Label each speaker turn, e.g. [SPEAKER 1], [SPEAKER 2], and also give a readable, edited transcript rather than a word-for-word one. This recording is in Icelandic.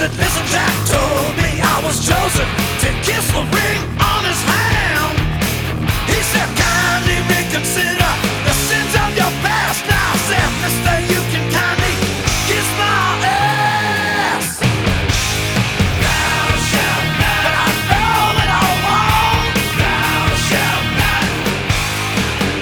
[SPEAKER 1] Listen, Jack told me I was chosen to kiss the ring.